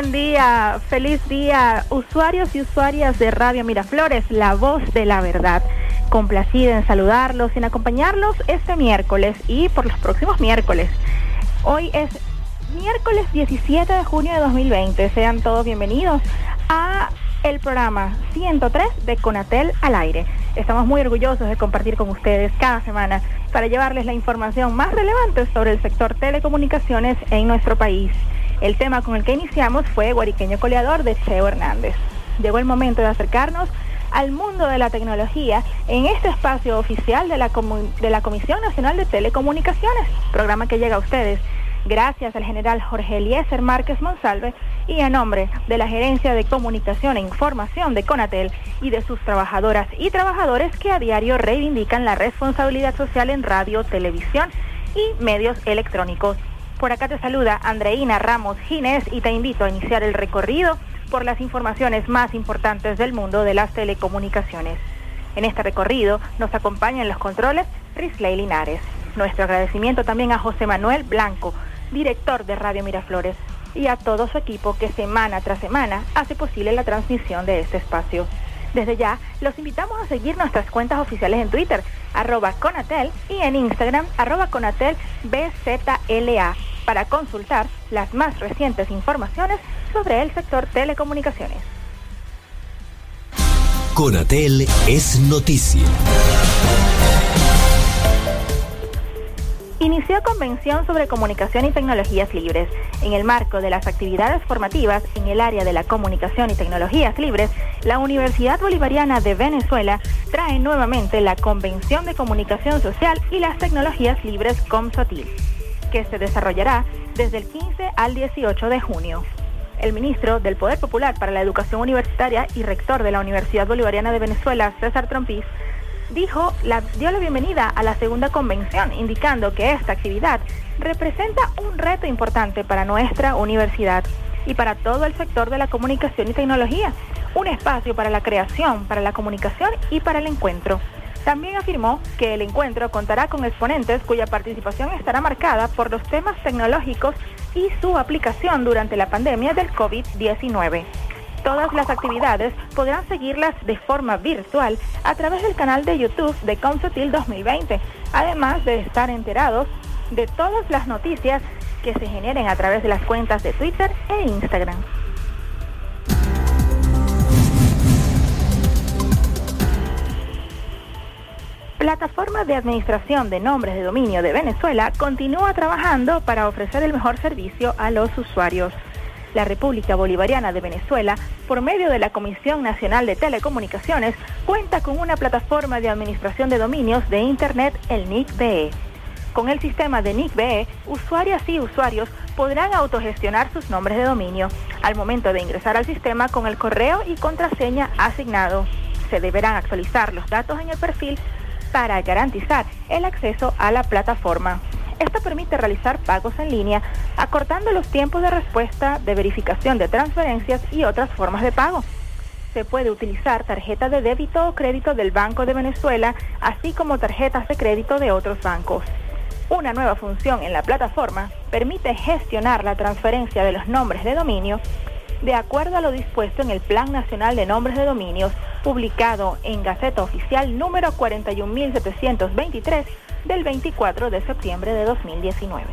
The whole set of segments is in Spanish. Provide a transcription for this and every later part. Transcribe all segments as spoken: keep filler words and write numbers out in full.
buen día, feliz día, usuarios y usuarias de Radio Miraflores, la voz de la verdad. Complacida en saludarlos y en acompañarlos este miércoles y por los próximos miércoles. Hoy es miércoles diecisiete de junio de dos mil veinte. Sean todos bienvenidos a el programa ciento tres de Conatel al aire. Estamos muy orgullosos de compartir con ustedes cada semana para llevarles la información más relevante sobre el sector telecomunicaciones en nuestro país. El tema con el que iniciamos fue Guariqueño Coleador de Cheo Hernández. Llegó el momento de acercarnos al mundo de la tecnología en este espacio oficial de la, Comu- de la Comisión Nacional de Telecomunicaciones, programa que llega a ustedes gracias al general Jorge Eliezer Márquez Monsalve y a nombre de la Gerencia de Comunicación e Información de Conatel y de sus trabajadoras y trabajadores que a diario reivindican la responsabilidad social en radio, televisión y medios electrónicos. Por acá te saluda Andreina Ramos Ginés y te invito a iniciar el recorrido por las informaciones más importantes del mundo de las telecomunicaciones. En este recorrido nos acompaña en los controles Risley Linares. Nuestro agradecimiento también a José Manuel Blanco, director de Radio Miraflores, y a todo su equipo que semana tras semana hace posible la transmisión de este espacio. Desde ya, los invitamos a seguir nuestras cuentas oficiales en Twitter, arroba Conatel, y en Instagram, arroba Conatel B Z L A, para consultar las más recientes informaciones sobre el sector telecomunicaciones. Conatel es noticia. Inició convención sobre comunicación y tecnologías libres. En el marco de las actividades formativas en el área de la comunicación y tecnologías libres, la Universidad Bolivariana de Venezuela trae nuevamente la Convención de Comunicación Social y las Tecnologías Libres COMSOTIL, que se desarrollará desde el quince al dieciocho de junio. El ministro del Poder Popular para la Educación Universitaria y rector de la Universidad Bolivariana de Venezuela, César Trompiz, dijo, la, dio la bienvenida a la segunda convención, indicando que esta actividad representa un reto importante para nuestra universidad y para todo el sector de la comunicación y tecnología, un espacio para la creación, para la comunicación y para el encuentro. También afirmó que el encuentro contará con exponentes cuya participación estará marcada por los temas tecnológicos y su aplicación durante la pandemia del COVID diecinueve. Todas las actividades podrán seguirlas de forma virtual a través del canal de YouTube de COMSOTIL dos mil veinte, además de estar enterados de todas las noticias que se generen a través de las cuentas de Twitter e Instagram. Plataforma de Administración de Nombres de Dominio de Venezuela continúa trabajando para ofrecer el mejor servicio a los usuarios. La República Bolivariana de Venezuela, por medio de la Comisión Nacional de Telecomunicaciones, cuenta con una plataforma de administración de dominios de Internet, el N I C B E. Con el sistema de N I C B E, usuarias y usuarios podrán autogestionar sus nombres de dominio al momento de ingresar al sistema con el correo y contraseña asignado. Se deberán actualizar los datos en el perfil para garantizar el acceso a la plataforma. Esto permite realizar pagos en línea, acortando los tiempos de respuesta, de verificación de transferencias y otras formas de pago. Se puede utilizar tarjeta de débito o crédito del Banco de Venezuela, así como tarjetas de crédito de otros bancos. Una nueva función en la plataforma permite gestionar la transferencia de los nombres de dominio de acuerdo a lo dispuesto en el Plan Nacional de Nombres de Dominios, publicado en Gaceta Oficial número cuarenta y un mil setecientos veintitrés del veinticuatro de septiembre de dos mil diecinueve.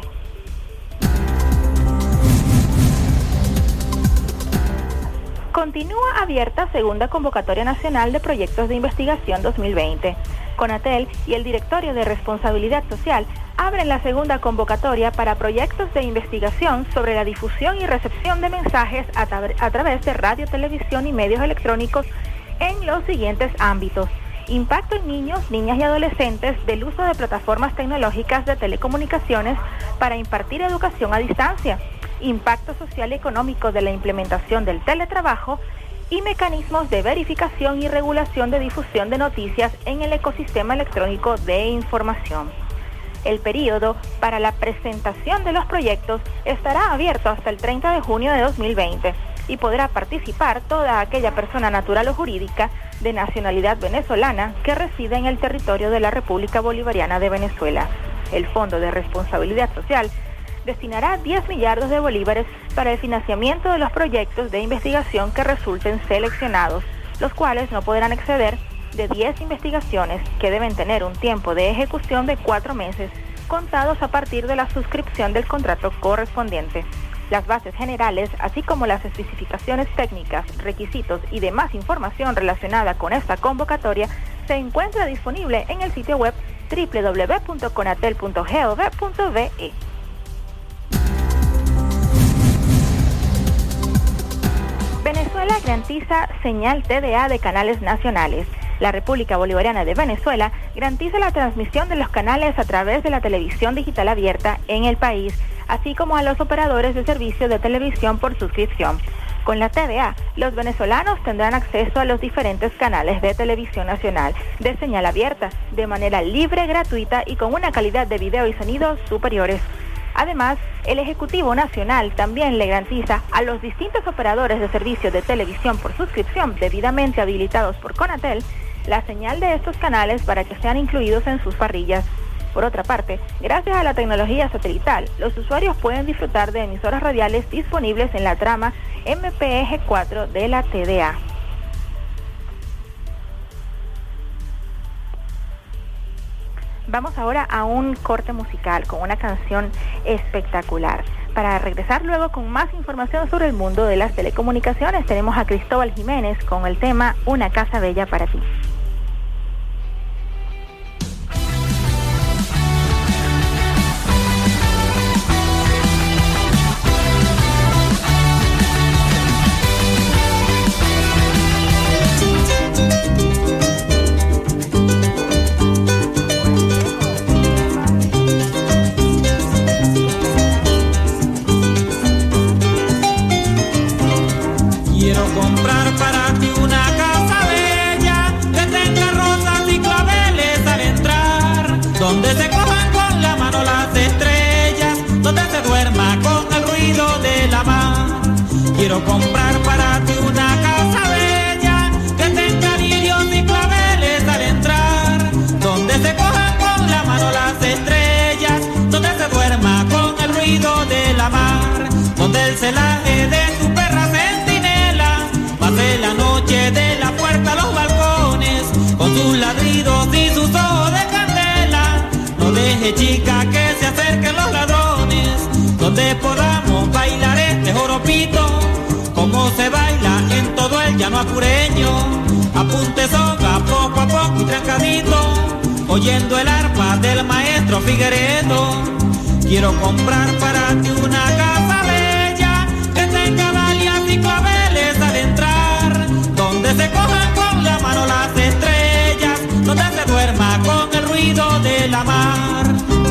Continúa abierta segunda convocatoria nacional de proyectos de investigación dos mil veinte. Conatel y el Directorio de Responsabilidad Social abren la segunda convocatoria para proyectos de investigación sobre la difusión y recepción de mensajes a, tra- a través de radio, televisión y medios electrónicos en los siguientes ámbitos: impacto en niños, niñas y adolescentes del uso de plataformas tecnológicas de telecomunicaciones para impartir educación a distancia, impacto social y económico de la implementación del teletrabajo y mecanismos de verificación y regulación de difusión de noticias en el ecosistema electrónico de información. El periodo para la presentación de los proyectos estará abierto hasta el treinta de junio de dos mil veinte y podrá participar toda aquella persona natural o jurídica de nacionalidad venezolana que reside en el territorio de la República Bolivariana de Venezuela. El Fondo de Responsabilidad Social destinará diez millardos de bolívares para el financiamiento de los proyectos de investigación que resulten seleccionados, los cuales no podrán exceder de diez investigaciones que deben tener un tiempo de ejecución de cuatro meses, contados a partir de la suscripción del contrato correspondiente. Las bases generales, así como las especificaciones técnicas, requisitos y demás información relacionada con esta convocatoria, se encuentra disponible en el sitio web doble u doble u doble u punto conatel punto gov punto be. Venezuela garantiza señal T D A de canales nacionales. La República Bolivariana de Venezuela garantiza la transmisión de los canales a través de la televisión digital abierta en el país, así como a los operadores de servicios de televisión por suscripción. Con la T D A, los venezolanos tendrán acceso a los diferentes canales de televisión nacional de señal abierta, de manera libre, gratuita y con una calidad de video y sonido superiores. Además, el Ejecutivo Nacional también le garantiza a los distintos operadores de servicios de televisión por suscripción debidamente habilitados por Conatel la señal de estos canales para que sean incluidos en sus parrillas. Por otra parte, gracias a la tecnología satelital, los usuarios pueden disfrutar de emisoras radiales disponibles en la trama M P E G cuatro de la T D A. Vamos ahora a un corte musical con una canción espectacular. Para regresar luego con más información sobre el mundo de las telecomunicaciones, tenemos a Cristóbal Jiménez con el tema Una casa bella para ti. Quiero comprar para ti una casa bella que tenga rosas y claveles al entrar, donde se cojan con la mano las estrellas, donde se duerma con el ruido de la mar. Quiero comprar para ti una casa bella que tenga lirios y claveles al entrar, donde se cojan con la mano las estrellas, donde se duerma con el ruido de la mar, donde el celaje de su perra centinela pase la noche de la puerta a los balcones, con sus ladridos y sus ojos de candela. No deje, chica, que se acerquen los ladrones, donde podamos bailar este joropito, como se baila en todo el llano apureño. Apunte soga poco a poco y trancadito, oyendo el arpa del maestro Figueredo. Quiero comprar para ti una casa bella que tenga dalias y claveles al entrar, donde se cojan con la mano las estrellas, donde se duerma con el ruido de la mar.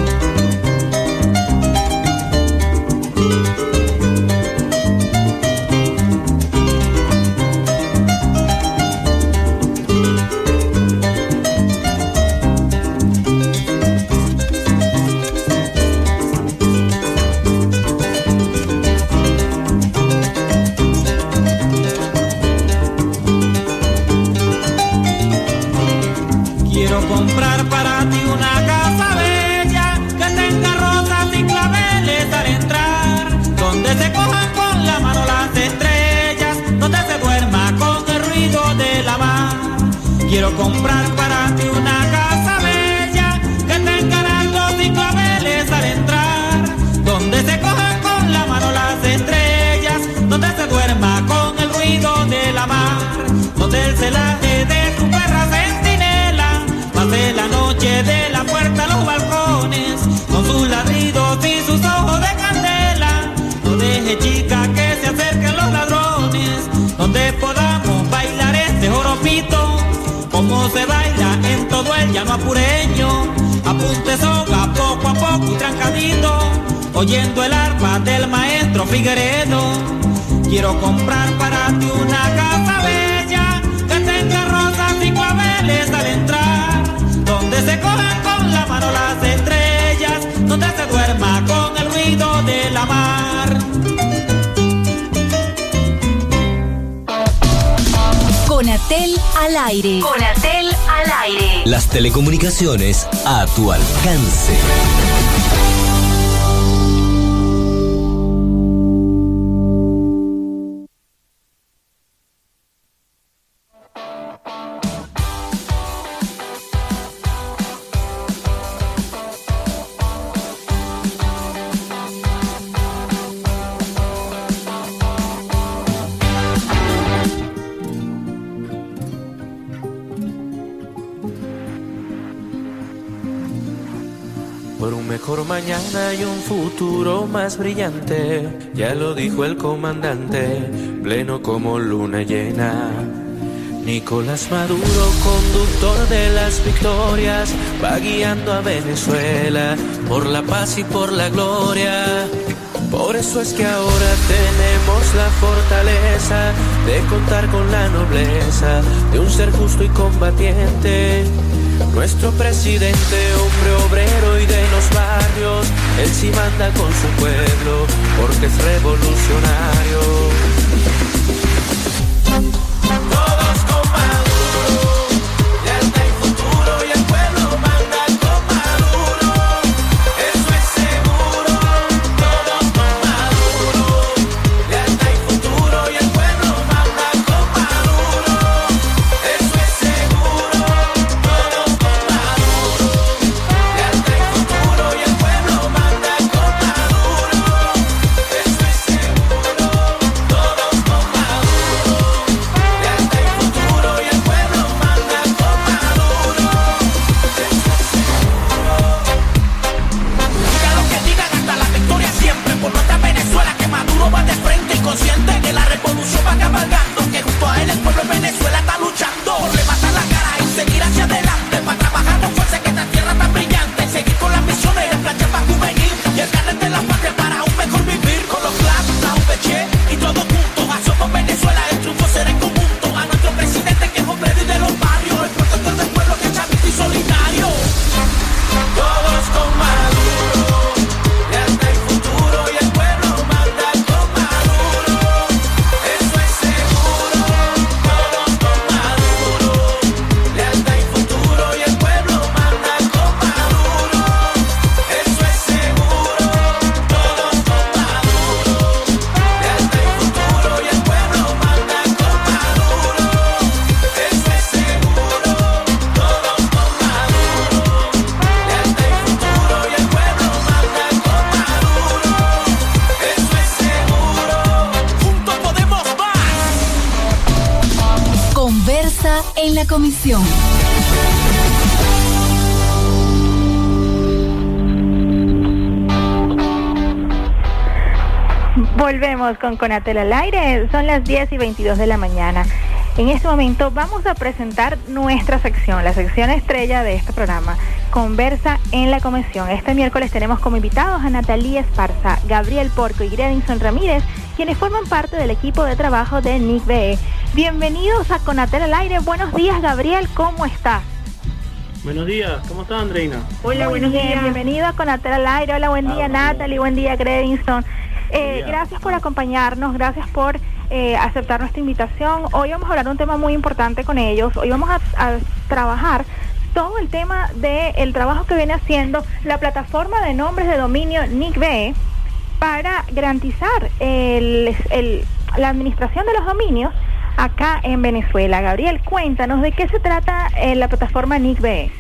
Quiero comprar para ti una casa bella que tenga rosas y claveles al entrar, donde se cojan con la mano las estrellas, donde se duerma con el ruido de la mar. Quiero comprar para ti una casa bella que tenga nardos y claveles al entrar, donde se cojan con la mano las estrellas, donde se duerma con el ruido de la mar, donde el celaje de su perra centinela pase la noche de la puerta a los balcones, con sus ladridos y sus ojos de candela. No deje, chica, que se acerquen los ladrones, donde podamos bailar este joropito, como se baila en todo el llano apureño. Apunte soga poco a poco y trancadito, oyendo el arpa del maestro Figueredo. Quiero comprar para ti una casa bella que tenga rosas y claveles al entrar, donde se cojan con la mano las estrellas, donde se duerma con el ruido de la mar. Conatel al aire. Conatel al aire. Las telecomunicaciones a tu alcance. mejor mañana y un futuro más brillante, ya lo dijo el comandante, pleno como luna llena. Nicolás Maduro, conductor de las victorias, va guiando a Venezuela por la paz y por la gloria. Por eso es que ahora tenemos la fortaleza de contar con la nobleza de un ser justo y combatiente. Nuestro presidente, hombre obrero y de los barrios, él sí manda con su pueblo porque es revolucionario. Todos con Maduro, lealtad y futuro, y el pueblo manda con Maduro, eso es seguro. Todos con Maduro, lealtad y futuro, y el pueblo manda con Maduro, eso es seguro. Todos con Maduro, lealtad y futuro, y el pueblo manda con Maduro, eso es seguro. Todos con Maduro, lealtad y futuro, y el pueblo manda con Maduro, eso es seguro. Diga lo que digan, hasta la victoria siempre por nuestra Venezuela, que Maduro va de frente y consciente que la revolución va cabalgando, que junto a él el pueblo de Venezuela está luchando por levantar la cara y seguir hacia adelante, para trabajar con fuerza en esta tierra tan brillante, seguir con las misiones, el plan para juvenil y el carnet de la patria para un mejor vivir, con los claps, la U V C y todos juntos, acción por Venezuela, el triunfo será en conjunto, a nuestro presidente que es hombre de los barrios, el protector del pueblo que es chavista y solidario. Todos con Maduro, lealtad y futuro, y el pueblo manda con Maduro, eso es seguro. Todos con Maduro, lealtad y futuro, y el pueblo manda con Maduro, eso es seguro. Todos con Maduro, lealtad y futuro, y el pueblo manda con Maduro, eso es seguro. Todos con Maduro, lealtad y futuro, y el pueblo manda con Maduro, eso es seguro. Juntos podemos más. Conversa en la comisión. Volvemos con Conatel al aire, son las diez y veintidós de la mañana. En este momento vamos a presentar nuestra sección, la sección estrella de este programa, Conversa en la Comisión. Este miércoles tenemos como invitados a Natalia Esparza, Gabriel Porco y Gredinson Ramírez, quienes forman parte del equipo de trabajo de N I C B E. Bienvenidos a Conatel al aire. Buenos días, Gabriel, ¿cómo estás? Buenos días, ¿cómo estás, Andreina? Hola, buenos días. Bienvenido a Conatel al aire. Hola, buen día, Natalie, buen día, Gredinson. Eh, gracias por acompañarnos, gracias por eh, aceptar nuestra invitación. Hoy vamos a hablar de un tema muy importante con ellos. Hoy vamos a, a trabajar todo el tema del trabajo que viene haciendo la plataforma de nombres de dominio N I C B E para garantizar el, el, la administración de los dominios acá en Venezuela. Gabriel, cuéntanos de qué se trata eh, la plataforma N I C B E.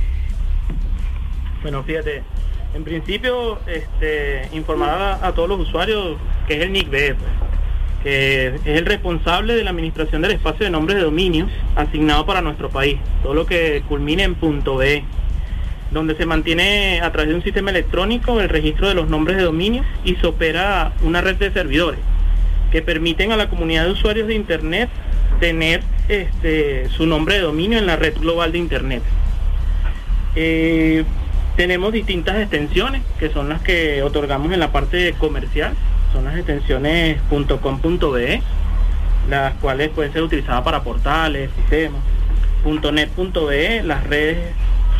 Bueno, fíjate, en principio, este, informar a, a todos los usuarios que es el N I C B E, pues, que es el responsable de la administración del espacio de nombres de dominio asignado para nuestro país, todo lo que culmine en .be, donde se mantiene a través de un sistema electrónico el registro de los nombres de dominio y se opera una red de servidores que permiten a la comunidad de usuarios de Internet tener este, su nombre de dominio en la red global de Internet. Eh, tenemos distintas extensiones que son las que otorgamos en la parte comercial, son las extensiones .com.be, las cuales pueden ser utilizadas para portales, sistemas, .net.be, las redes,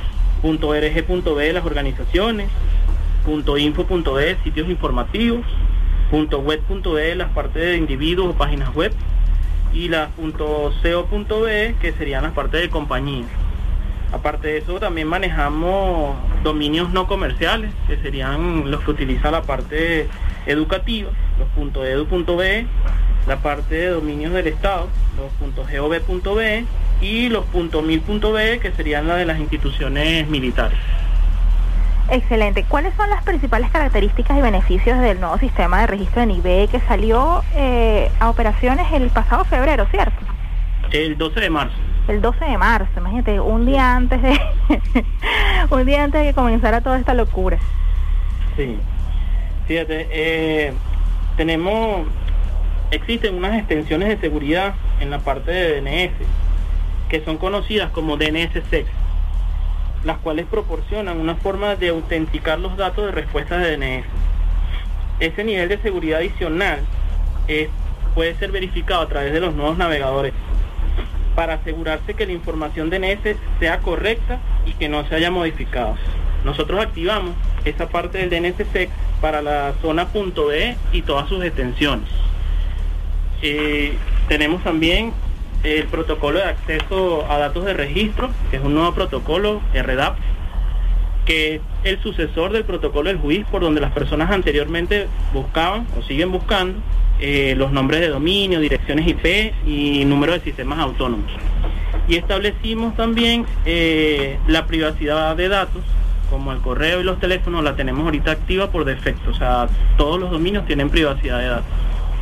.org.be, las organizaciones, .info.be, sitios informativos, .web.be, las partes de individuos o páginas web, y las .co.be, que serían las partes de compañías. Aparte de eso, también manejamos dominios no comerciales, que serían los que utiliza la parte educativa, los .edu.be, la parte de dominios del Estado, los .gov.be, y los .mil.be, que serían las de las instituciones militares. Excelente. ¿Cuáles son las principales características y beneficios del nuevo sistema de registro de N I C B E que salió eh, a operaciones el pasado febrero, cierto? El doce de marzo. El doce de marzo, imagínate, un día antes de un día antes de que comenzara toda esta locura. Sí, fíjate, eh, tenemos, existen unas extensiones de seguridad en la parte de D N S, que son conocidas como D N S S E C, las cuales proporcionan una forma de autenticar los datos de respuesta de D N S. Ese nivel de seguridad adicional eh, puede ser verificado a través de los nuevos navegadores para asegurarse que la información D N S sea correcta y que no se haya modificado. Nosotros activamos esa parte del D N S S E C para la zona .be y todas sus extensiones. Eh, tenemos también el protocolo de acceso a datos de registro, que es un nuevo protocolo, R D A P, que es el sucesor del protocolo del juiz, por donde las personas anteriormente buscaban o siguen buscando eh, los nombres de dominio, direcciones I P y números de sistemas autónomos. Y establecimos también eh, la privacidad de datos, como el correo y los teléfonos, la tenemos ahorita activa por defecto, o sea, todos los dominios tienen privacidad de datos.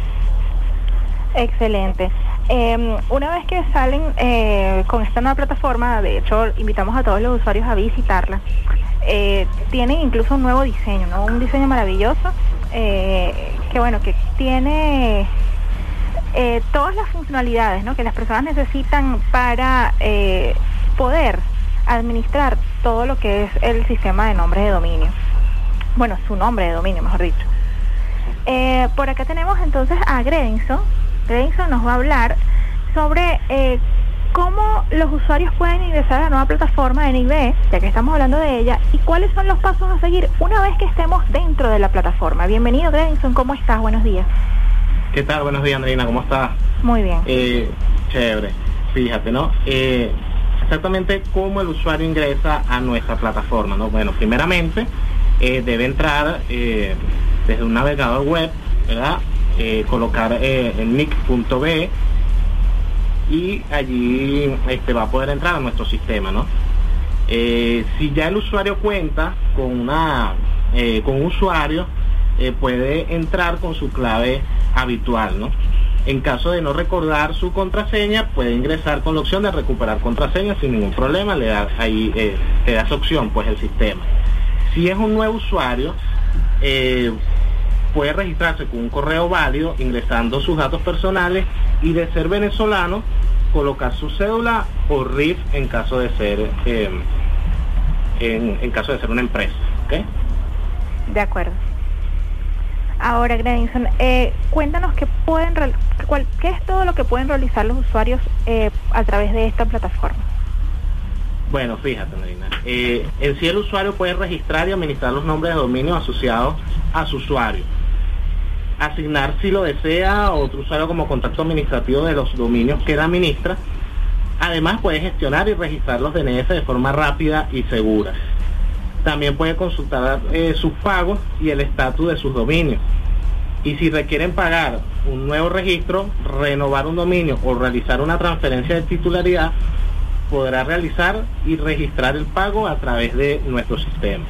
Excelente. Eh, una vez que salen eh, con esta nueva plataforma, de hecho invitamos a todos los usuarios a visitarla, eh, tienen incluso un nuevo diseño, ¿no? Un diseño maravilloso, eh, que bueno, que tiene eh, todas las funcionalidades, ¿no?, que las personas necesitan para eh, poder administrar todo lo que es el sistema de nombres de dominio. Bueno, su nombre de dominio, mejor dicho. Eh, por acá tenemos entonces a Gredinson. Gredinson nos va a hablar sobre eh, cómo los usuarios pueden ingresar a la nueva plataforma de N I C B E, ya que estamos hablando de ella, y cuáles son los pasos a seguir una vez que estemos dentro de la plataforma. Bienvenido, Gredinson, ¿cómo estás? Buenos días. ¿Qué tal? Buenos días, Andreina, ¿cómo estás? Muy bien. Eh, chévere, fíjate, ¿no? Eh, exactamente cómo el usuario ingresa a nuestra plataforma, ¿no? Bueno, primeramente eh, debe entrar eh, desde un navegador web, ¿verdad? Eh, colocar eh, el N I C punto B E y allí este, va a poder entrar a nuestro sistema, ¿no? Eh, si ya el usuario cuenta con una eh, con un usuario, eh, puede entrar con su clave habitual, ¿no? En caso de no recordar su contraseña, puede ingresar con la opción de recuperar contraseña sin ningún problema. Le da ahí eh, te da esa opción, pues, el sistema. Si es un nuevo usuario, eh, puede registrarse con un correo válido ingresando sus datos personales y, de ser venezolano, colocar su cédula o R I F en caso de ser eh, en, en caso de ser una empresa, ¿ok? De acuerdo. Ahora, Gredinson, eh, cuéntanos qué pueden cuál, qué es todo lo que pueden realizar los usuarios eh, a través de esta plataforma. Bueno, fíjate, Marina, eh, en sí el usuario puede registrar y administrar los nombres de dominio asociados a su usuario, asignar, si lo desea, otro usuario como contacto administrativo de los dominios que él administra. Además, puede gestionar y registrar los D N S de forma rápida y segura. También puede consultar eh, sus pagos y el estatus de sus dominios. Y si requieren pagar un nuevo registro, renovar un dominio o realizar una transferencia de titularidad, podrá realizar y registrar el pago a través de nuestro sistema.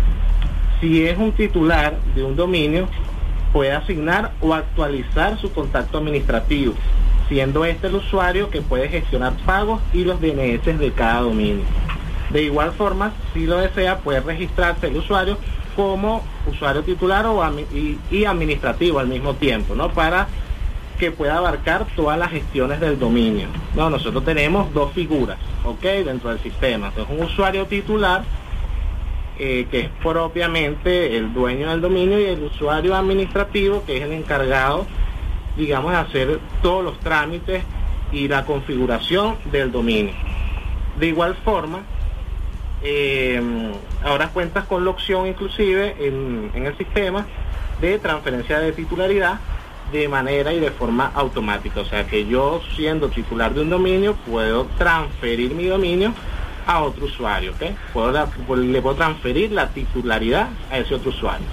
Si es un titular de un dominio, puede asignar o actualizar su contacto administrativo, siendo este el usuario que puede gestionar pagos y los D N S de cada dominio. De igual forma, si lo desea, puede registrarse el usuario como usuario titular o y, y administrativo al mismo tiempo, ¿no? Para que pueda abarcar todas las gestiones del dominio. No, nosotros tenemos dos figuras, ¿ok?, dentro del sistema. Entonces, un usuario titular, eh, que es propiamente el dueño del dominio, y el usuario administrativo, que es el encargado, digamos, de hacer todos los trámites y la configuración del dominio. De igual forma, eh, ahora cuentas con la opción, inclusive en, en el sistema, de transferencia de titularidad de manera y de forma automática. O sea que yo, siendo titular de un dominio, puedo transferir mi dominio a otro usuario, ¿ok? Puedo, le puedo transferir la titularidad a ese otro usuario.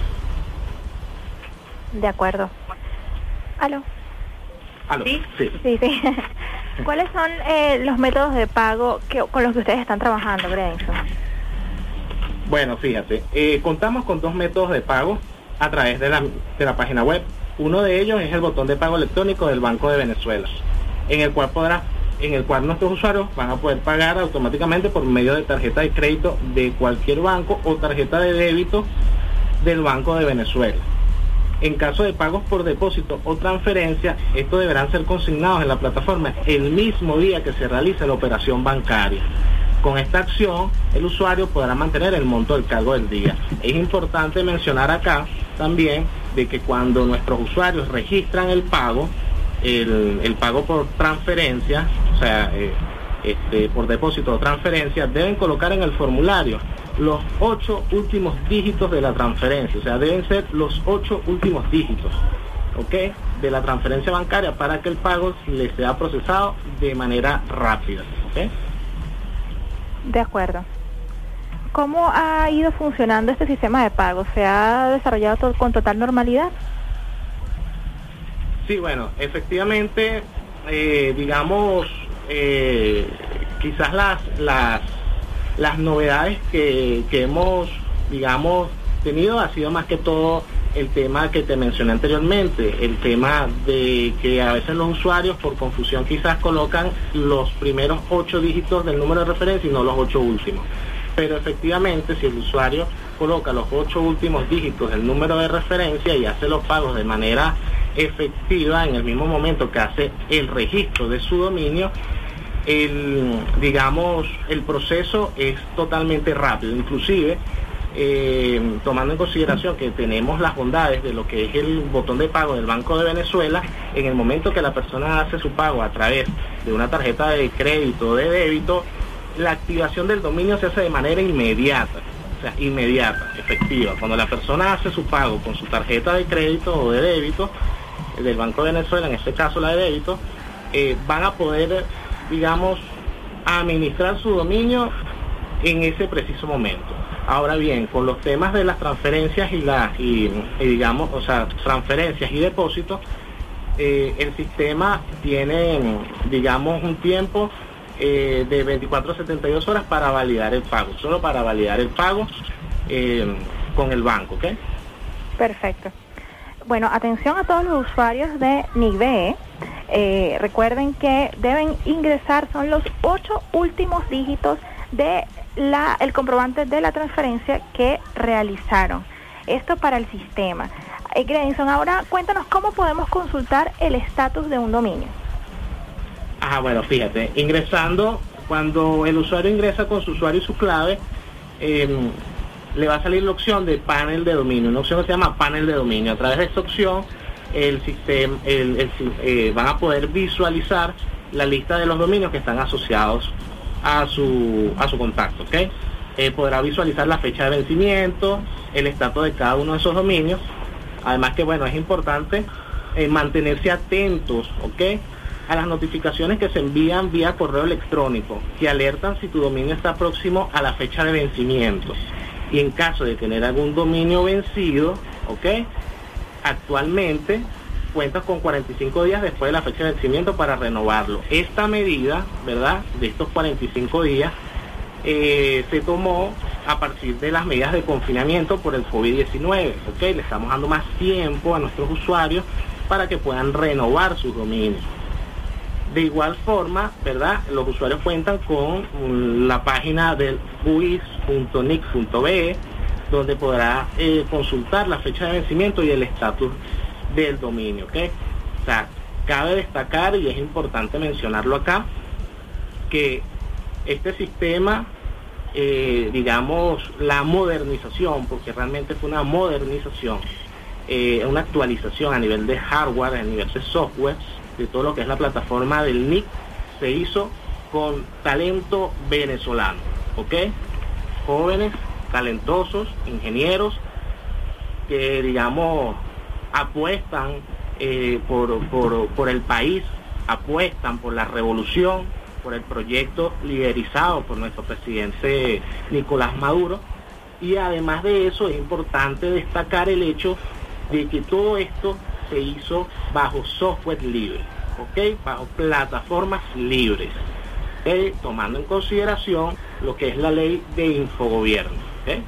De acuerdo. ¿Aló? ¿Aló? ¿Sí? Sí. Sí, sí. ¿Cuáles son eh, los métodos de pago que, con los que ustedes están trabajando, Gredinson? Bueno, fíjate, eh, contamos con dos métodos de pago a través de la, de la página web. Uno de ellos es el botón de pago electrónico del Banco de Venezuela, en el cual podrá, en el cual nuestros usuarios van a poder pagar automáticamente por medio de tarjeta de crédito de cualquier banco o tarjeta de débito del Banco de Venezuela. En caso de pagos por depósito o transferencia, estos deberán ser consignados en la plataforma el mismo día que se realice la operación bancaria. Con esta acción, el usuario podrá mantener el monto del cargo del día. Es importante mencionar acá también de que cuando nuestros usuarios registran el pago, el, el pago por transferencia, o sea, eh, este, por depósito o transferencia, deben colocar en el formulario los ocho últimos dígitos de la transferencia, o sea, deben ser los ocho últimos dígitos, ¿ok?, de la transferencia bancaria para que el pago le sea procesado de manera rápida, ¿ok? De acuerdo. ¿Cómo ha ido funcionando este sistema de pago? ¿Se ha desarrollado todo con total normalidad? Sí, bueno, efectivamente, eh, digamos, eh, quizás las las las novedades que, que hemos, digamos, tenido ha sido más que todo el tema que te mencioné anteriormente, el tema de que a veces los usuarios por confusión quizás colocan los primeros ocho dígitos del número de referencia y no los ocho últimos. Pero efectivamente, si el usuario coloca los ocho últimos dígitos del número de referencia y hace los pagos de manera efectiva en el mismo momento que hace el registro de su dominio, el, digamos, el proceso es totalmente rápido. Inclusive, eh, tomando en consideración que tenemos las bondades de lo que es el botón de pago del Banco de Venezuela, en el momento que la persona hace su pago a través de una tarjeta de crédito o de débito, la activación del dominio se hace de manera inmediata, o sea, inmediata, efectiva. Cuando la persona hace su pago con su tarjeta de crédito o de débito del Banco de Venezuela, en este caso la de débito, eh, van a poder, digamos, administrar su dominio en ese preciso momento. Ahora bien, con los temas de las transferencias y las, y, y digamos, o sea, transferencias y depósitos, eh, el sistema tiene, digamos, un tiempo eh, de veinticuatro a setenta y dos horas para validar el pago, solo para validar el pago eh, con el banco, ¿ok? Perfecto. Bueno, atención a todos los usuarios de NICBE. Eh, recuerden que deben ingresar, son los ocho últimos dígitos de la, el comprobante de la transferencia que realizaron. Esto para el sistema. Eh, Grayson, ahora cuéntanos cómo podemos consultar el estatus de un dominio. Ah, bueno, fíjate, ingresando, cuando el usuario ingresa con su usuario y su clave, eh, le va a salir la opción de panel de dominio, una opción que se llama panel de dominio. A través de esta opción, el sistema, el, el, eh, van a poder visualizar la lista de los dominios que están asociados a su a su contacto, ¿ok? Eh, podrá visualizar la fecha de vencimiento, el estatus de cada uno de esos dominios. Además que, bueno, es importante eh, mantenerse atentos, ¿ok?, a las notificaciones que se envían vía correo electrónico, que alertan si tu dominio está próximo a la fecha de vencimiento. Y en caso de tener algún dominio vencido, ¿ok?, actualmente cuentas con cuarenta y cinco días después de la fecha de vencimiento para renovarlo. Esta medida, ¿verdad?, de estos cuarenta y cinco días, eh, se tomó a partir de las medidas de confinamiento por el COVID diecinueve, ¿ok? Le estamos dando más tiempo a nuestros usuarios para que puedan renovar sus dominios. De igual forma, ¿verdad?, los usuarios cuentan con um, la página del u i s punto nic punto b e, donde podrá eh, consultar la fecha de vencimiento y el estatus del dominio, ¿ok? O sea, cabe destacar, y es importante mencionarlo acá, que este sistema, eh, digamos, la modernización, porque realmente fue una modernización, eh, una actualización a nivel de hardware, a nivel de software, de todo lo que es la plataforma del N I C, se hizo con talento venezolano, ¿ok? Jóvenes, talentosos, ingenieros, que, digamos, apuestan eh, por, por, por el país, apuestan por la revolución, por el proyecto liderizado por nuestro presidente Nicolás Maduro. Y además de eso, es importante destacar el hecho de que todo esto se hizo bajo software libre, ¿ok?, bajo plataformas libres, ¿okay?, tomando en consideración lo que es la ley de infogobierno, ¿okay?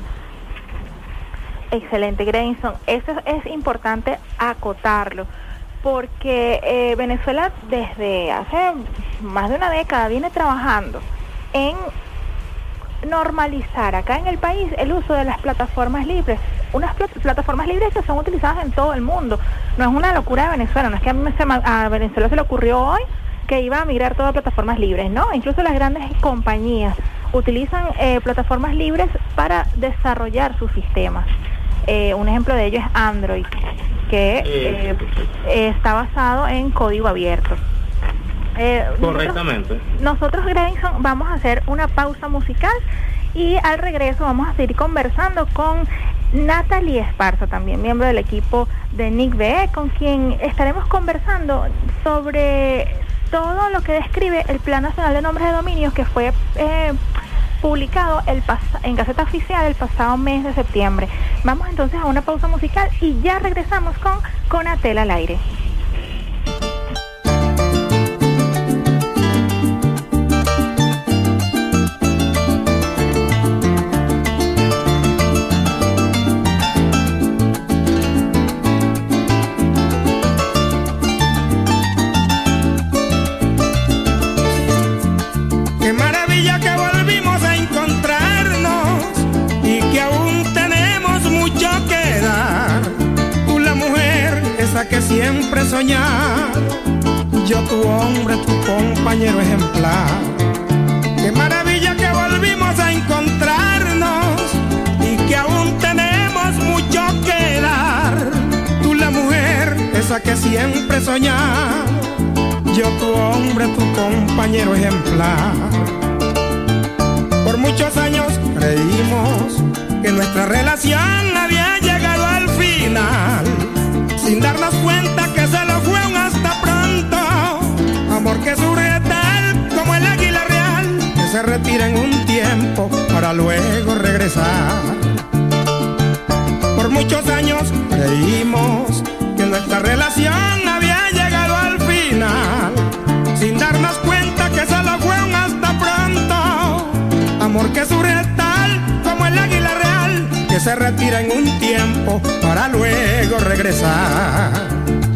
Excelente, Grayson. Eso es importante acotarlo, porque eh, Venezuela desde hace más de una década viene trabajando en normalizar acá en el país el uso de las plataformas libres. unas plat- plataformas libres que son utilizadas en todo el mundo. No es una locura de Venezuela, no es que a, mí se, a Venezuela se le ocurrió hoy que iba a migrar todo a plataformas libres, ¿no? Incluso las grandes compañías utilizan eh, plataformas libres para desarrollar sus sistemas. Eh, un ejemplo de ello es Android, que eh, eh, está basado en código abierto. Eh, Correctamente. Nosotros, nosotros Grayson, vamos a hacer una pausa musical y al regreso vamos a seguir conversando con Natalie Esparza, también miembro del equipo de N I C B E, con quien estaremos conversando sobre todo lo que describe el Plan Nacional de Nombres de Dominios que fue eh, publicado el pas- en Gaceta Oficial el pasado mes de septiembre. Vamos entonces a una pausa musical y ya regresamos con Conatel al aire. Que siempre soñar, yo tu hombre, tu compañero ejemplar. Qué maravilla que volvimos a encontrarnos y que aún tenemos mucho que dar. Tú la mujer, esa que siempre soñar, yo tu hombre, tu compañero ejemplar. Por muchos años creímos que nuestra relación había llegado al final, sin darnos cuenta que solo fue un hasta pronto. Amor que surge tal como el águila real, que se retira en un tiempo para luego regresar. Por muchos años creímos que nuestra relación había llegado al final, sin darnos cuenta que solo fue un hasta pronto. Amor que surge tal como el águila real, que se retira en un tiempo para luego regresar.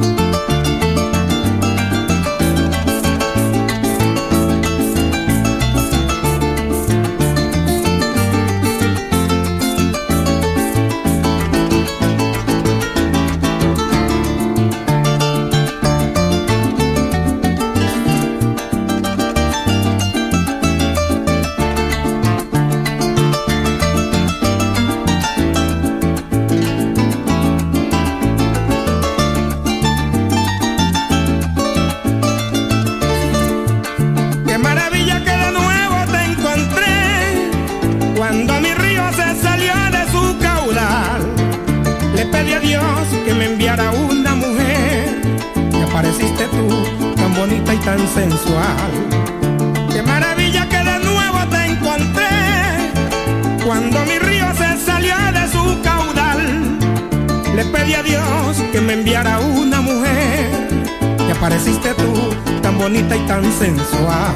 Bonita y tan sensual. Qué maravilla que de nuevo te encontré. Cuando mi río se salió de su caudal, le pedí a Dios que me enviara una mujer. Y apareciste tú, tan bonita y tan sensual.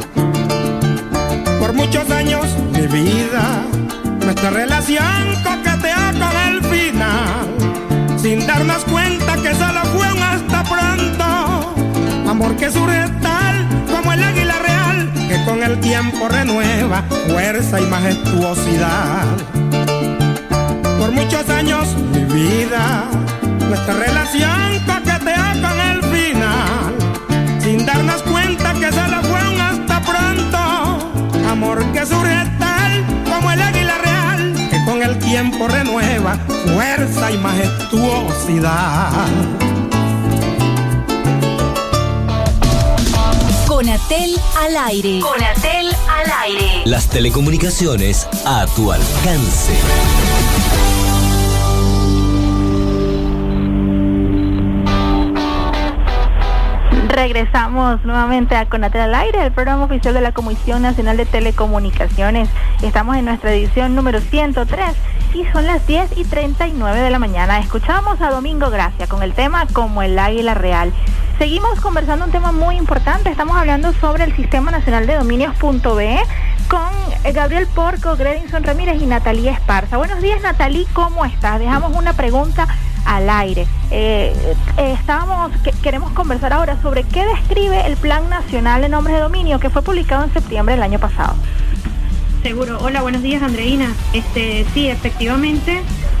Por muchos años mi vida, nuestra relación coqueteó con el final, sin darnos cuenta que solo fue un hasta pronto. Amor que surge tal como el águila real, que con el tiempo renueva fuerza y majestuosidad. Por muchos años mi vida, nuestra relación coqueteó con el final, sin darnos cuenta que solo fue un hasta pronto. Amor que surge tal como el águila real, que con el tiempo renueva fuerza y majestuosidad. Conatel al aire. Conatel al aire. Las telecomunicaciones a tu alcance. Regresamos nuevamente a Conatel al aire, el programa oficial de la Comisión Nacional de Telecomunicaciones. Estamos en nuestra edición número ciento tres y son las diez y treinta y nueve de la mañana. Escuchamos a Domingo Gracia con el tema Como el Águila Real. Seguimos conversando un tema muy importante. Estamos hablando sobre el Sistema Nacional de Dominios.be con Gabriel Porco, Gredinson Ramírez y Natalie Esparza. Buenos días, Natalie, ¿cómo estás? Dejamos una pregunta al aire. Eh, eh, estábamos, que, queremos conversar ahora sobre qué describe el Plan Nacional de Nombres de Dominio que fue publicado en septiembre del año pasado. Seguro. Hola, buenos días, Andreina. Este, sí, efectivamente,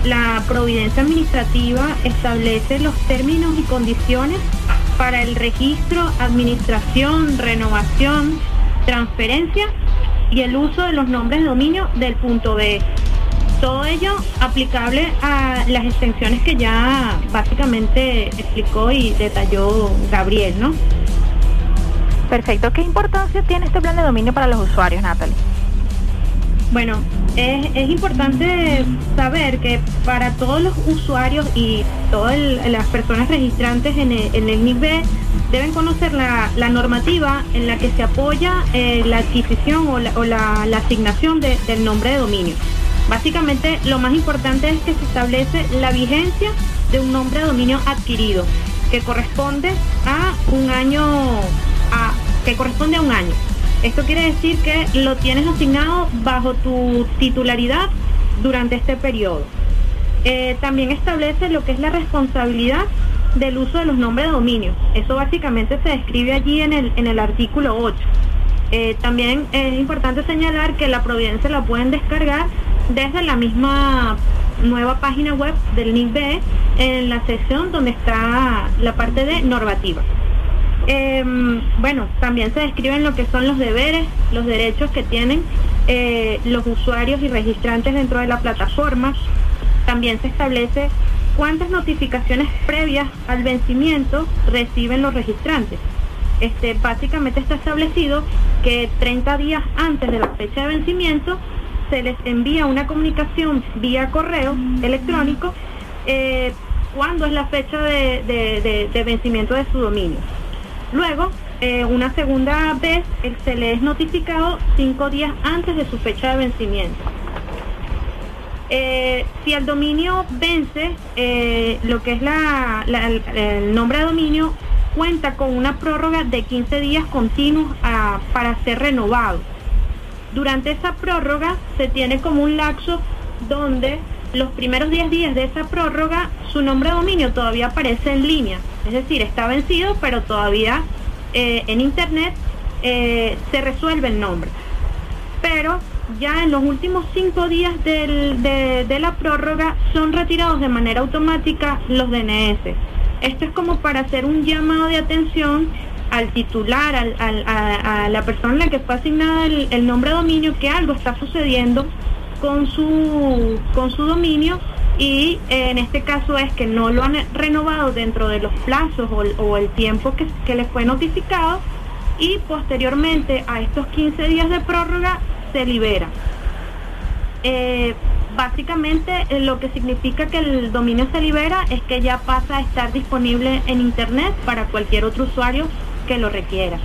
la providencia administrativa establece los términos y condiciones para el registro, administración, renovación, transferencia y el uso de los nombres de dominio del punto B. Todo ello aplicable a las extensiones que ya básicamente explicó y detalló Gabriel, ¿no? Perfecto. ¿Qué importancia tiene este plan de dominio para los usuarios, Natalie? Bueno, es, es importante saber que para todos los usuarios y todas el, las personas registrantes en el, en el N I C B deben conocer la, la normativa en la que se apoya eh, la adquisición o la, o la, la asignación de, del nombre de dominio. Básicamente, lo más importante es que se establece la vigencia de un nombre de dominio adquirido, que corresponde a un año, a, que corresponde a un año. Esto quiere decir que lo tienes asignado bajo tu titularidad durante este periodo. Eh, también establece lo que es la responsabilidad del uso de los nombres de dominio. Eso básicamente se describe allí en el, en el artículo ocho. Eh, también es importante señalar que la providencia la pueden descargar desde la misma nueva página web del N I C B en la sección donde está la parte de normativa. Eh, bueno, también se describen lo que son los deberes, los derechos que tienen eh, los usuarios y registrantes dentro de la plataforma. También se establece cuántas notificaciones previas al vencimiento reciben los registrantes. Este, básicamente está establecido que treinta días antes de la fecha de vencimiento se les envía una comunicación vía correo electrónico eh, cuando es la fecha de, de, de, de vencimiento de su dominio. Luego, eh, una segunda vez, eh, se les es notificado cinco días antes de su fecha de vencimiento. Eh, si el dominio vence, eh, lo que es la, la, el, el nombre de dominio cuenta con una prórroga de quince días continuos a, para ser renovado. Durante esa prórroga se tiene como un lapso donde los primeros diez días de esa prórroga su nombre de dominio todavía aparece en línea, es decir, está vencido, pero todavía eh, en internet eh, se resuelve el nombre. Pero ya en los últimos cinco días del, de, de la prórroga son retirados de manera automática los D N S. Esto es como para hacer un llamado de atención al titular, al, al, a, a la persona a la que fue asignada el, el nombre de dominio, que algo está sucediendo con su, con su dominio y eh, en este caso es que no lo han renovado dentro de los plazos o, o el tiempo que, que les fue notificado, y posteriormente a estos quince días de prórroga se libera. Eh, básicamente eh, lo que significa que el dominio se libera es que ya pasa a estar disponible en internet para cualquier otro usuario que lo requiera.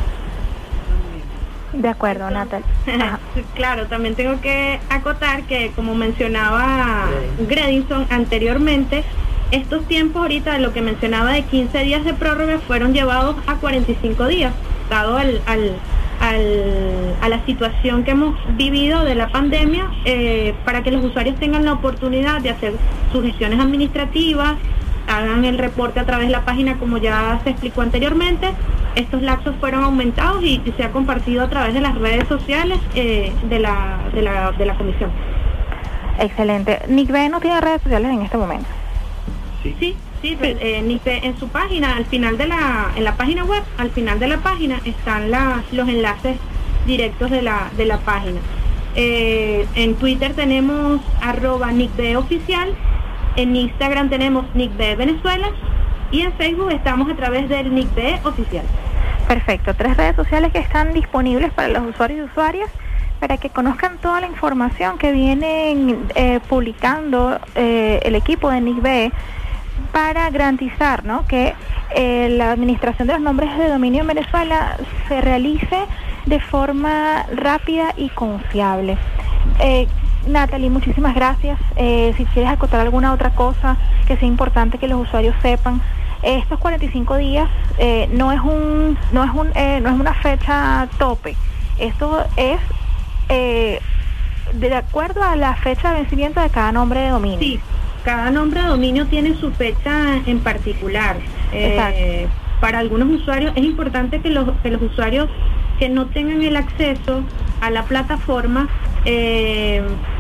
De acuerdo, Natalie. Claro, también tengo que acotar que, como mencionaba Gredinson anteriormente, estos tiempos ahorita de lo que mencionaba de quince días de prórroga fueron llevados a cuarenta y cinco días, dado al, al, al, a la situación que hemos vivido de la pandemia, eh, para que los usuarios tengan la oportunidad de hacer sus gestiones administrativas, hagan el reporte a través de la página como ya se explicó anteriormente. Estos lapsos fueron aumentados y, y se ha compartido a través de las redes sociales eh, de, la, de, la, de la comisión. Excelente. N I C B no tiene redes sociales en este momento. Sí, sí, sí, eh, N I C B en su página, al final de la, en la página web, al final de la página están la, los enlaces directos de la, de la página. Eh, en Twitter tenemos arroba N I C B oficial. En Instagram tenemos N I C B Venezuela y en Facebook estamos a través del N I C B oficial. Perfecto, tres redes sociales que están disponibles para los usuarios y usuarias para que conozcan toda la información que vienen eh, publicando eh, el equipo de N I C B para garantizar, ¿no?, que eh, la administración de los nombres de dominio en Venezuela se realice de forma rápida y confiable. Eh, Natalie, muchísimas gracias. Eh, si quieres acotar alguna otra cosa que sea importante que los usuarios sepan, eh, estos cuarenta y cinco días eh, no es un no es un eh, no es una fecha tope. Esto es eh, de acuerdo a la fecha de vencimiento de cada nombre de dominio. Sí, cada nombre de dominio tiene su fecha en particular. Eh, para algunos usuarios es importante que los que los usuarios que no tengan el acceso a la plataforma eh,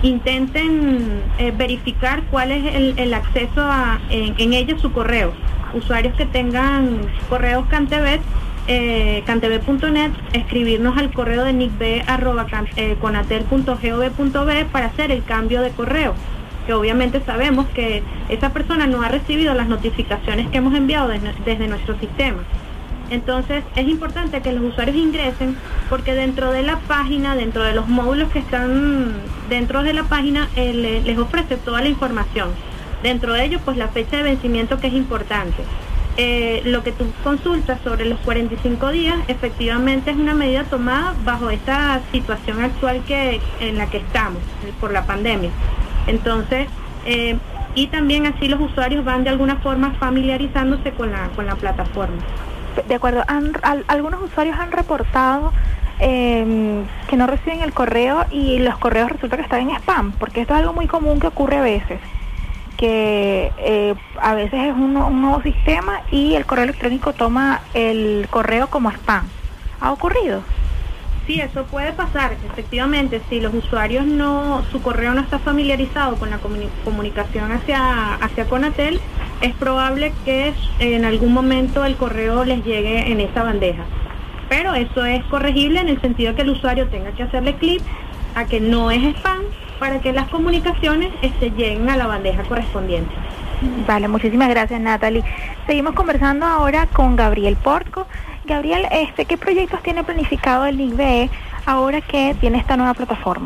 intenten eh, verificar cuál es el, el acceso a, en, en ellos su correo. Usuarios que tengan correos Cantebet, eh, cantebet punto net, escribirnos al correo de nicb arroba conatel punto gov punto be para hacer el cambio de correo, que obviamente sabemos que esa persona no ha recibido las notificaciones que hemos enviado desde, desde nuestro sistema. Entonces es importante que los usuarios ingresen, porque dentro de la página, dentro de los módulos que están dentro de la página, eh, le, les ofrece toda la información. Dentro de ello, pues la fecha de vencimiento, que es importante. Eh, lo que tú consultas sobre los cuarenta y cinco días, efectivamente es una medida tomada bajo esta situación actual que en la que estamos, por la pandemia. Entonces, eh, y también así los usuarios van de alguna forma familiarizándose con la, con la plataforma. De acuerdo, han, al, algunos usuarios han reportado eh, que no reciben el correo y los correos resulta que están en spam, porque esto es algo muy común que ocurre a veces, que eh, a veces es un, un nuevo sistema y el correo electrónico toma el correo como spam. ¿Ha ocurrido? Sí, eso puede pasar, efectivamente. Si los usuarios no, su correo no está familiarizado con la comuni- comunicación hacia, hacia Conatel, es probable que en algún momento el correo les llegue en esa bandeja. Pero eso es corregible en el sentido de que el usuario tenga que hacerle clic a que no es spam para que las comunicaciones este, lleguen a la bandeja correspondiente. Vale, muchísimas gracias, Natalie. Seguimos conversando ahora con Gabriel Porco. Gabriel, este, ¿qué proyectos tiene planificado el nicbe ahora que tiene esta nueva plataforma?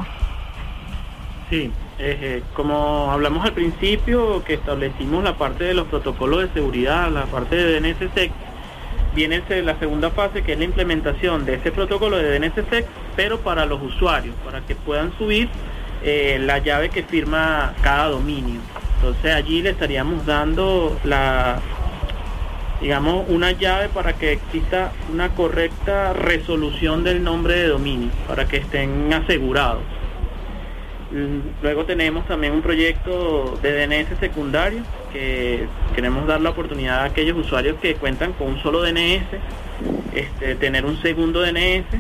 Sí, eh, como hablamos al principio, que establecimos la parte de los protocolos de seguridad, la parte de D N S S E C, viene la segunda fase, que es la implementación de ese protocolo de D N S S E C, pero para los usuarios, para que puedan subir eh, la llave que firma cada dominio. Entonces allí le estaríamos dando la, digamos, una llave para que exista una correcta resolución del nombre de dominio, para que estén asegurados. Luego tenemos también un proyecto de D N S secundario, que queremos dar la oportunidad a aquellos usuarios que cuentan con un solo D N S, este, tener un segundo D N S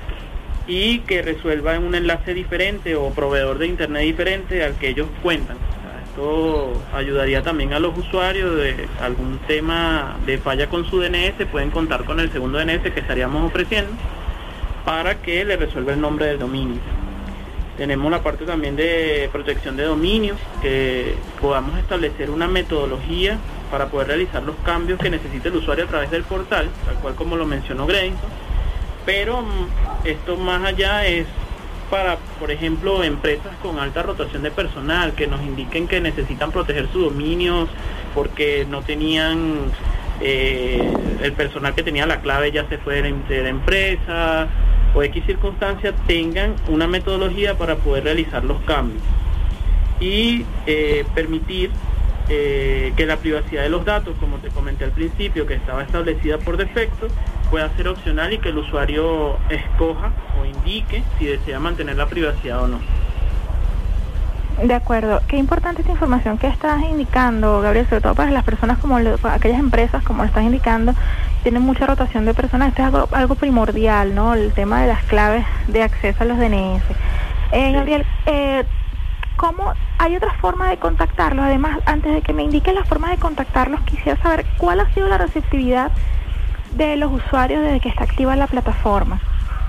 y que resuelva en un enlace diferente o proveedor de internet diferente al que ellos cuentan. Esto ayudaría también a los usuarios de algún tema de falla con su D N S, pueden contar con el segundo D N S que estaríamos ofreciendo para que le resuelva el nombre del dominio. Tenemos la parte también de protección de dominios, que podamos establecer una metodología para poder realizar los cambios que necesite el usuario a través del portal, tal cual como lo mencionó Grayson. Pero esto más allá es para, por ejemplo, empresas con alta rotación de personal, que nos indiquen que necesitan proteger sus dominios porque no tenían, eh, el personal que tenía la clave ya se fue de la empresa, o X circunstancias, tengan una metodología para poder realizar los cambios y eh, permitir eh, que la privacidad de los datos, como te comenté al principio, que estaba establecida por defecto, pueda ser opcional y que el usuario escoja o indique si desea mantener la privacidad o no. De acuerdo. Qué importante esta información que estás indicando, Gabriel, sobre todo para las personas como lo, para aquellas empresas, como lo estás indicando, tienen mucha rotación de personas. Esto es algo, algo primordial, ¿no? El tema de las claves de acceso a los D N S. Eh, Gabriel, eh, ¿cómo hay otra forma de contactarlos? Además, antes de que me indiques la forma de contactarlos, quisiera saber cuál ha sido la receptividad de los usuarios desde que está activa la plataforma.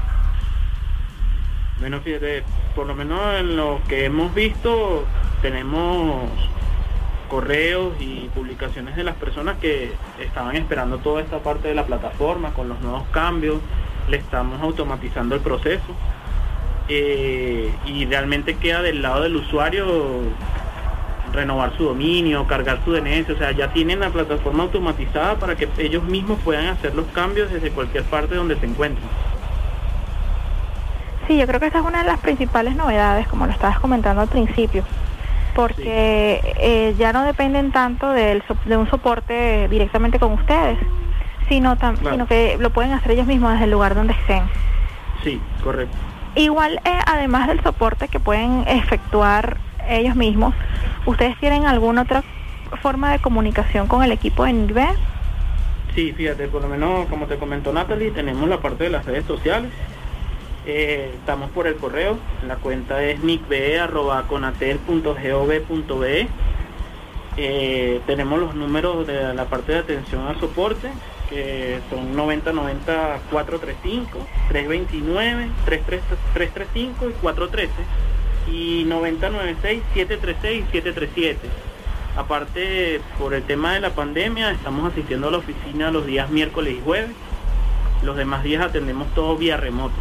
Bueno, fíjate, por lo menos en lo que hemos visto, tenemos correos y publicaciones de las personas que estaban esperando toda esta parte de la plataforma con los nuevos cambios. Le estamos automatizando el proceso eh, y realmente queda del lado del usuario renovar su dominio, cargar su D N S, o sea, ya tienen la plataforma automatizada para que ellos mismos puedan hacer los cambios desde cualquier parte donde se encuentren. Sí, yo creo que esa es una de las principales novedades, como lo estabas comentando al principio, porque sí. eh, ya no dependen tanto del, de un soporte directamente con ustedes, sino, tam, claro. sino que lo pueden hacer ellos mismos desde el lugar donde estén. Sí, correcto. Igual, eh, además del soporte que pueden efectuar ellos mismos, ¿ustedes tienen alguna otra forma de comunicación con el equipo de nicbe? Sí, fíjate, por lo menos como te comentó Natalie, tenemos la parte de las redes sociales. Eh, estamos por el correo, la cuenta es nicbe arroba conatel punto gov punto be. Eh, tenemos los números de la parte de atención al soporte, que son noventa noventa cuatrocientos treinta y cinco, trescientos veintinueve, trescientos treinta y cinco y cuatrocientos trece, y noventa noventa y seis, setecientos treinta y seis y setecientos treinta y siete. Aparte, por el tema de la pandemia, estamos asistiendo a la oficina los días miércoles y jueves. Los demás días atendemos todo vía remoto.